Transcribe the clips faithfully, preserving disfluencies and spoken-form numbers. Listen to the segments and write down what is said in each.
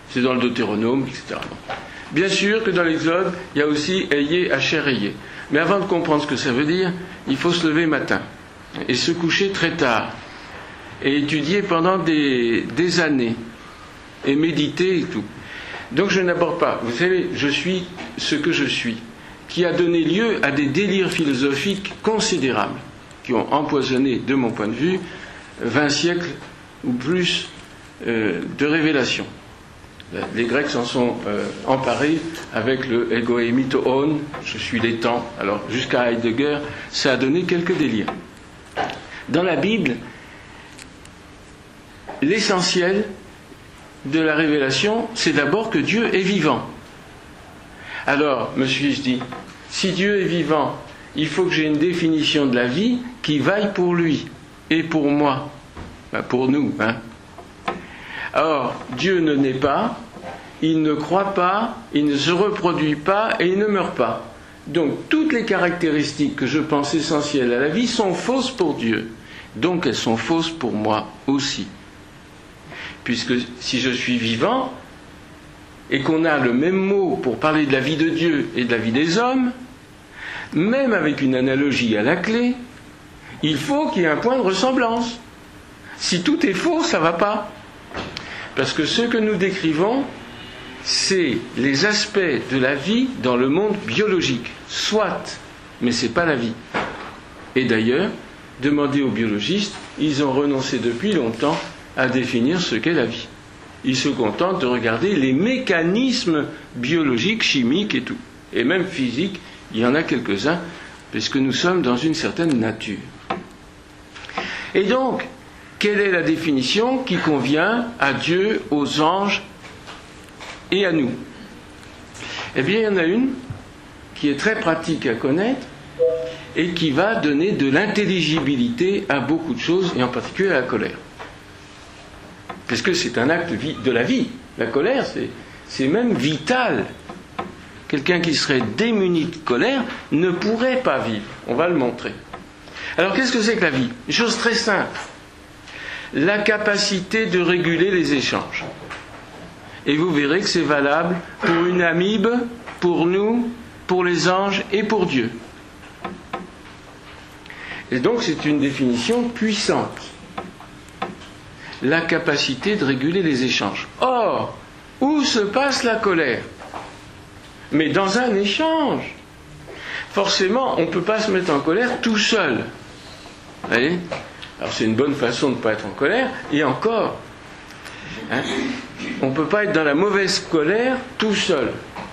C'est dans le Deutéronome, et cetera. Bien sûr que dans l'Exode, il y a aussi « ayez à chair ayez ». Mais avant de comprendre ce que ça veut dire, il faut se lever matin et se coucher très tard et étudier pendant des, des années et méditer et tout. Donc je n'aborde pas. Vous savez, je suis ce que je suis, qui a donné lieu à des délires philosophiques considérables, qui ont empoisonné, de mon point de vue, vingt siècles ou plus euh, de révélations. Les Grecs s'en sont euh, emparés avec le ego eimitoon, je suis les temps. Alors jusqu'à Heidegger, ça a donné quelques délires. Dans la Bible, l'essentiel de la révélation, c'est d'abord que Dieu est vivant. Alors, me suis-je dit, si Dieu est vivant, il faut que j'ai une définition de la vie qui vaille pour lui et pour moi, ben pour nous, hein. Or, Dieu ne naît pas, il ne croit pas, il ne se reproduit pas et il ne meurt pas. Donc, toutes les caractéristiques que je pense essentielles à la vie sont fausses pour Dieu. Donc, elles sont fausses pour moi aussi. Puisque si je suis vivant et qu'on a le même mot pour parler de la vie de Dieu et de la vie des hommes, même avec une analogie à la clé, il faut qu'il y ait un point de ressemblance. Si tout est faux, ça ne va pas. Parce que ce que nous décrivons, c'est les aspects de la vie dans le monde biologique. Soit, mais ce n'est pas la vie. Et d'ailleurs, demandez aux biologistes, ils ont renoncé depuis longtemps à définir ce qu'est la vie. Ils se contentent de regarder les mécanismes biologiques, chimiques et tout. Et même physiques, il y en a quelques-uns, puisque nous sommes dans une certaine nature. Et donc, quelle est la définition qui convient à Dieu, aux anges et à nous? Eh bien, il y en a une qui est très pratique à connaître et qui va donner de l'intelligibilité à beaucoup de choses, et en particulier à la colère. Parce que c'est un acte de la vie. La colère, c'est, c'est même vital. Quelqu'un qui serait démuni de colère ne pourrait pas vivre. On va le montrer. Alors, qu'est-ce que c'est que la vie? Une chose très simple. La capacité de réguler les échanges. Et vous verrez que c'est valable pour une amibe, pour nous, pour les anges et pour Dieu. Et donc, c'est une définition puissante. La capacité de réguler les échanges. Or, où se passe la colère? Mais dans un échange. Forcément, on ne peut pas se mettre en colère tout seul. Vous voyez? Alors c'est une bonne façon de ne pas être en colère, et encore, hein, on ne peut pas être dans la mauvaise colère tout seul.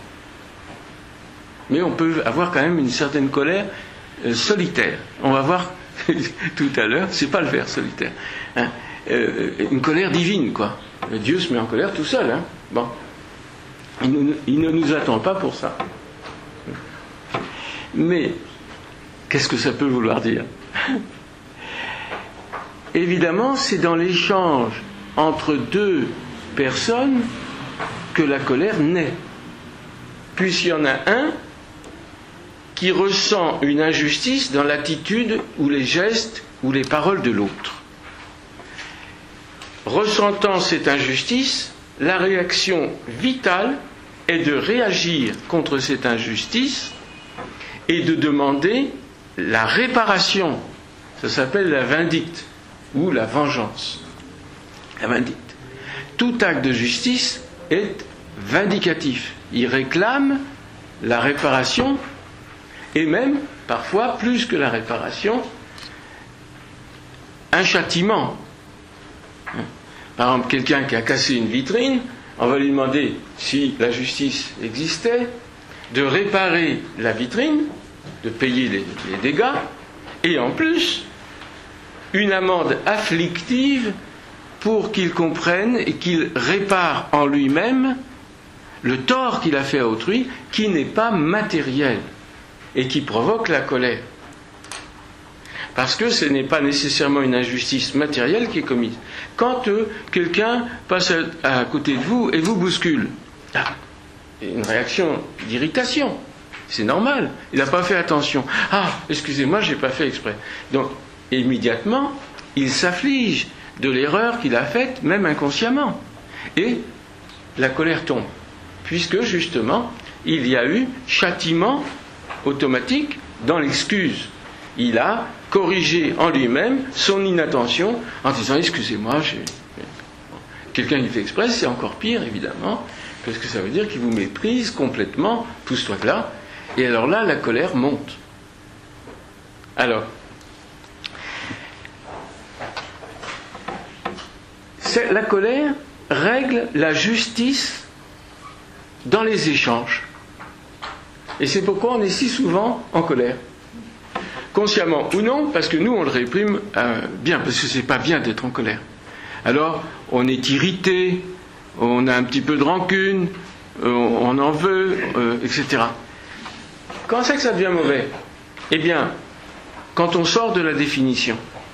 Mais on peut avoir quand même une certaine colère euh, solitaire. On va voir tout à l'heure, c'est pas le vers solitaire. Hein. Euh, une colère divine, quoi. Dieu se met en colère tout seul. Hein. Bon. Il ne, il ne nous attend pas pour ça. Mais, qu'est-ce que ça peut vouloir dire? Évidemment, c'est dans l'échange entre deux personnes que la colère naît. Puisqu'il y en a un qui ressent une injustice dans l'attitude ou les gestes ou les paroles de l'autre. Ressentant cette injustice, la réaction vitale est de réagir contre cette injustice et de demander la réparation. Ça s'appelle la vindicte ou la vengeance. La vindicte. Tout acte de justice est vindicatif. Il réclame la réparation et même, parfois, plus que la réparation, un châtiment. Par exemple, quelqu'un qui a cassé une vitrine, on va lui demander, si la justice existait, de réparer la vitrine, de payer les, les dégâts, et en plus, une amende afflictive pour qu'il comprenne et qu'il répare en lui-même le tort qu'il a fait à autrui, qui n'est pas matériel et qui provoque la colère. Parce que ce n'est pas nécessairement une injustice matérielle qui est commise. Quand euh, quelqu'un passe à, à côté de vous et vous bouscule, ah, une réaction d'irritation, c'est normal, il n'a pas fait attention. Ah, excusez-moi, je n'ai pas fait exprès. Donc, immédiatement, il s'afflige de l'erreur qu'il a faite, même inconsciemment. Et la colère tombe. Puisque, justement, il y a eu châtiment automatique dans l'excuse. Il a corrigé en lui-même son inattention en disant « Excusez-moi, j'ai... » Quelqu'un qui fait exprès, c'est encore pire, évidemment, parce que ça veut dire qu'il vous méprise complètement, pousse-toi de là, et alors là, la colère monte. Alors, c'est, la colère règle la justice dans les échanges. Et c'est pourquoi on est si souvent en colère. Consciemment ou non, parce que nous, on le réprime euh, bien, parce que c'est pas bien d'être en colère. Alors, on est irrité, on a un petit peu de rancune, euh, on en veut, euh, et cetera. Quand c'est que ça devient mauvais ? Eh bien, quand on sort de la définition.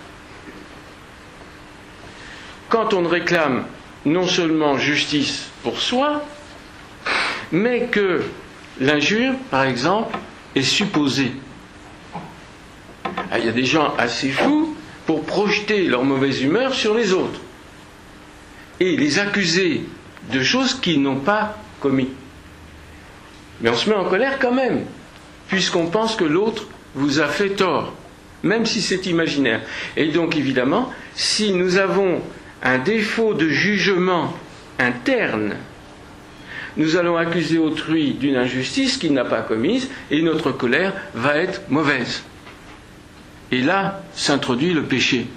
Quand on réclame non seulement justice pour soi, mais que l'injure, par exemple, est supposée. Il y a des gens assez fous pour projeter leur mauvaise humeur sur les autres et les accuser de choses qu'ils n'ont pas commis. Mais on se met en colère quand même, puisqu'on pense que l'autre vous a fait tort, même si c'est imaginaire. Et donc, évidemment, si nous avons un défaut de jugement interne, nous allons accuser autrui d'une injustice qu'il n'a pas commise, et notre colère va être mauvaise. Et là s'introduit le péché.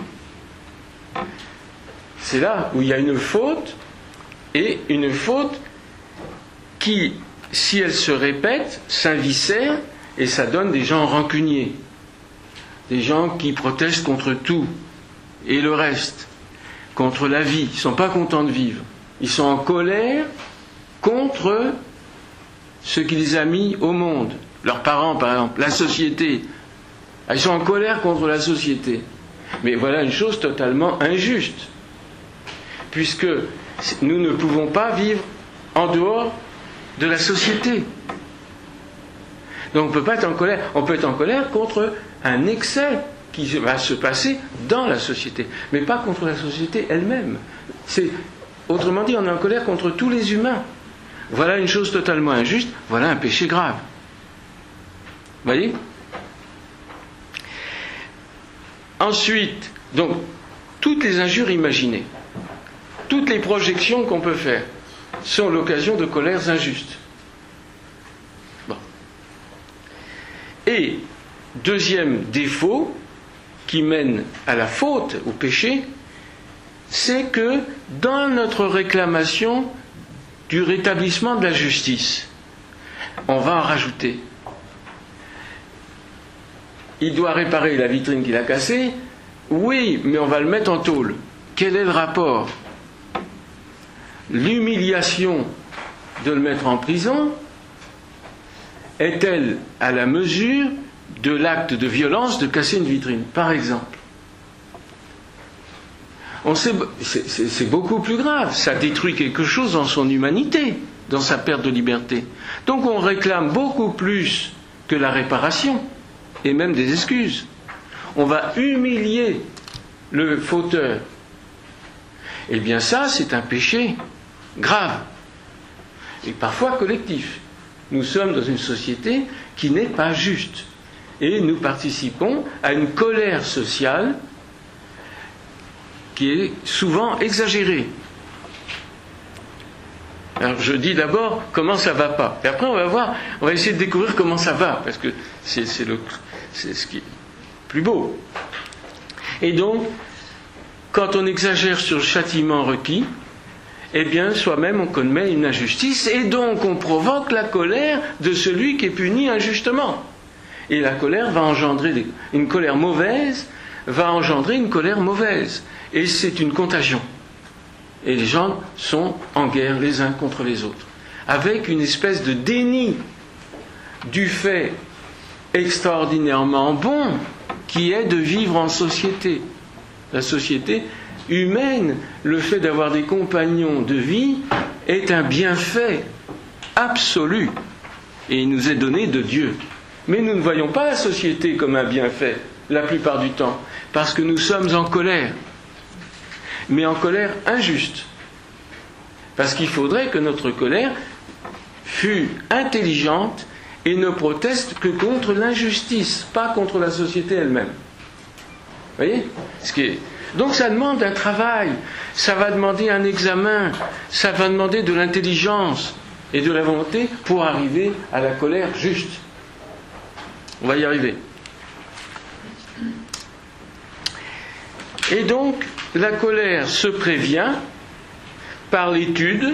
C'est là où il y a une faute, et une faute qui, si elle se répète, s'invicère, et ça donne des gens rancuniers, des gens qui protestent contre tout et le reste, contre la vie. Ils ne sont pas contents de vivre. Ils sont en colère contre ce qui les a mis au monde. Leurs parents, par exemple, la société. Ils sont en colère contre la société. Mais voilà une chose totalement injuste, puisque nous ne pouvons pas vivre en dehors de la société. Donc on ne peut pas être en colère. On peut être en colère contre un excès qui va se passer dans la société, mais pas contre la société elle-même. C'est, autrement dit, on est en colère contre tous les humains. Voilà une chose totalement injuste, voilà un péché grave. Vous voyez ? Ensuite, donc, toutes les injures imaginées, toutes les projections qu'on peut faire sont l'occasion de colères injustes. Bon. Et, deuxième défaut qui mène à la faute, au péché, c'est que dans notre réclamation du rétablissement de la justice, on va en rajouter. Il doit réparer la vitrine qu'il a cassée, oui, mais on va le mettre en tôle. Quel est le rapport ? L'humiliation de le mettre en prison est-elle à la mesure de l'acte de violence de casser une vitrine, par exemple ? On sait, c'est, c'est, c'est beaucoup plus grave, ça détruit quelque chose dans son humanité, dans sa perte de liberté. Donc on réclame beaucoup plus que la réparation, et même des excuses. On va humilier le fauteur. Eh bien ça, c'est un péché grave, et parfois collectif. Nous sommes dans une société qui n'est pas juste, et nous participons à une colère sociale qui est souvent exagérée. Alors je dis d'abord comment ça va pas, et après on va voir, on va essayer de découvrir comment ça va, parce que c'est, c'est, le, c'est ce qui est plus beau. Et donc, quand on exagère sur le châtiment requis, eh bien soi-même on commet une injustice, et donc on provoque la colère de celui qui est puni injustement. Et la colère va engendrer, une colère mauvaise va engendrer une colère mauvaise. Et c'est une contagion. Et les gens sont en guerre les uns contre les autres, avec une espèce de déni du fait extraordinairement bon qui est de vivre en société. La société humaine, le fait d'avoir des compagnons de vie est un bienfait absolu et il nous est donné de Dieu. Mais nous ne voyons pas la société comme un bienfait la plupart du temps, parce que nous sommes en colère, mais en colère injuste. Parce qu'il faudrait que notre colère fût intelligente et ne proteste que contre l'injustice, pas contre la société elle-même. Vous voyez ? Ce qui est... Donc ça demande un travail, ça va demander un examen, ça va demander de l'intelligence et de la volonté pour arriver à la colère juste. On va y arriver. Et donc, la colère se prévient par l'étude,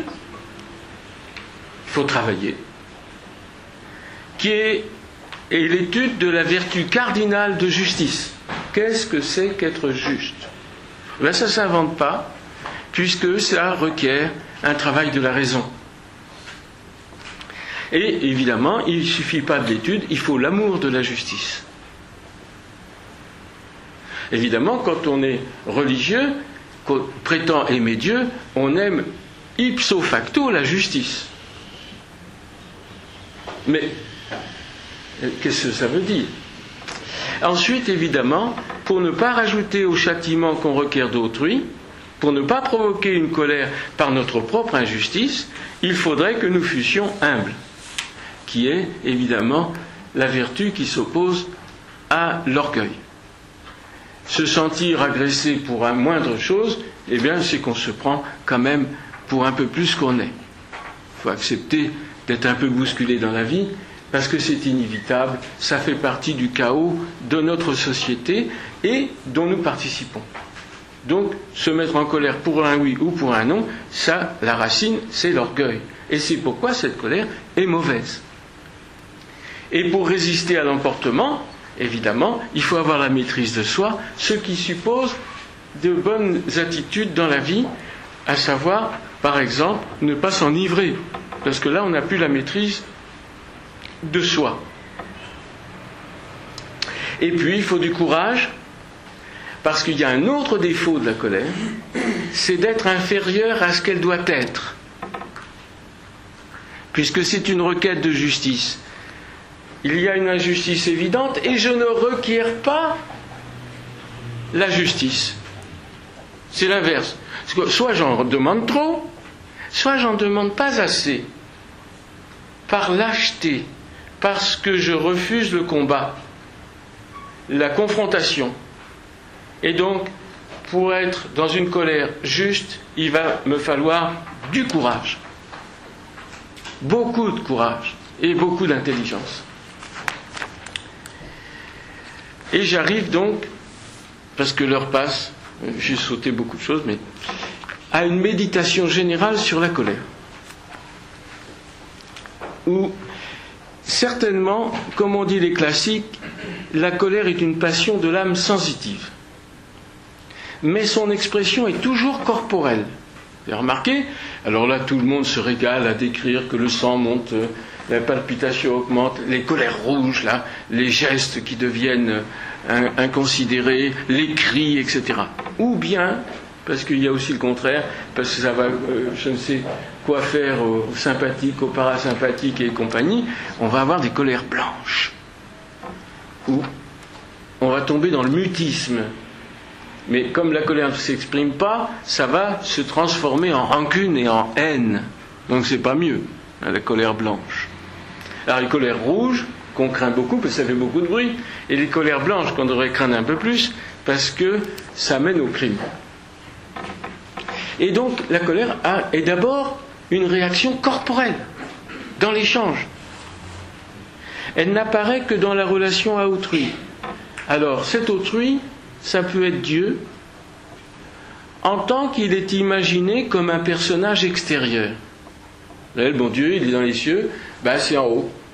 il faut travailler, qui est, est l'étude de la vertu cardinale de justice. Qu'est-ce que c'est qu'être juste ? Ben, ça ne s'invente pas, puisque ça requiert un travail de la raison. Et évidemment, il ne suffit pas de l'étude, il faut l'amour de la justice. Évidemment, quand on est religieux, qu'on prétend aimer Dieu, on aime ipso facto la justice. Mais qu'est-ce que ça veut dire ? Ensuite, évidemment, pour ne pas rajouter au châtiment qu'on requiert d'autrui, pour ne pas provoquer une colère par notre propre injustice, il faudrait que nous fussions humbles, qui est évidemment la vertu qui s'oppose à l'orgueil. Se sentir agressé pour un moindre chose, eh bien, c'est qu'on se prend quand même pour un peu plus qu'on est. Il faut accepter d'être un peu bousculé dans la vie, parce que c'est inévitable, ça fait partie du chaos de notre société et dont nous participons. Donc, se mettre en colère pour un oui ou pour un non, ça, la racine, c'est l'orgueil. Et c'est pourquoi cette colère est mauvaise. Et pour résister à l'emportement, évidemment, il faut avoir la maîtrise de soi, ce qui suppose de bonnes attitudes dans la vie, à savoir, par exemple, ne pas s'enivrer, parce que là, on n'a plus la maîtrise de soi. Et puis, il faut du courage, parce qu'il y a un autre défaut de la colère, c'est d'être inférieure à ce qu'elle doit être, puisque c'est une requête de justice. Il y a une injustice évidente et je ne requiers pas la justice. C'est l'inverse. Soit j'en demande trop, soit j'en demande pas assez. Par lâcheté, parce que je refuse le combat, la confrontation. Et donc, pour être dans une colère juste, il va me falloir du courage. Beaucoup de courage et beaucoup d'intelligence. Et j'arrive donc, parce que l'heure passe, j'ai sauté beaucoup de choses, mais à une méditation générale sur la colère. Où, certainement, comme on dit les classiques, la colère est une passion de l'âme sensitive. Mais son expression est toujours corporelle. Vous avez remarqué ? Alors là, tout le monde se régale à décrire que le sang monte, la palpitation augmente, les colères rouges, là, les gestes qui deviennent inconsidérés, les cris, et cetera. Ou bien, parce qu'il y a aussi le contraire, parce que ça va, euh, je ne sais quoi faire aux sympathiques, aux parasympathiques et compagnie, on va avoir des colères blanches. Ou on va tomber dans le mutisme. Mais comme la colère ne s'exprime pas, ça va se transformer en rancune et en haine. Donc c'est pas mieux, hein, la colère blanche. Alors les colères rouges, qu'on craint beaucoup parce que ça fait beaucoup de bruit, et les colères blanches qu'on devrait craindre un peu plus parce que ça mène au crime. Et donc la colère a, est d'abord une réaction corporelle dans l'échange. Elle n'apparaît que dans la relation à autrui. Alors cet autrui, ça peut être Dieu, en tant qu'il est imaginé comme un personnage extérieur. Là, le bon Dieu, il est dans les cieux, ben c'est en haut.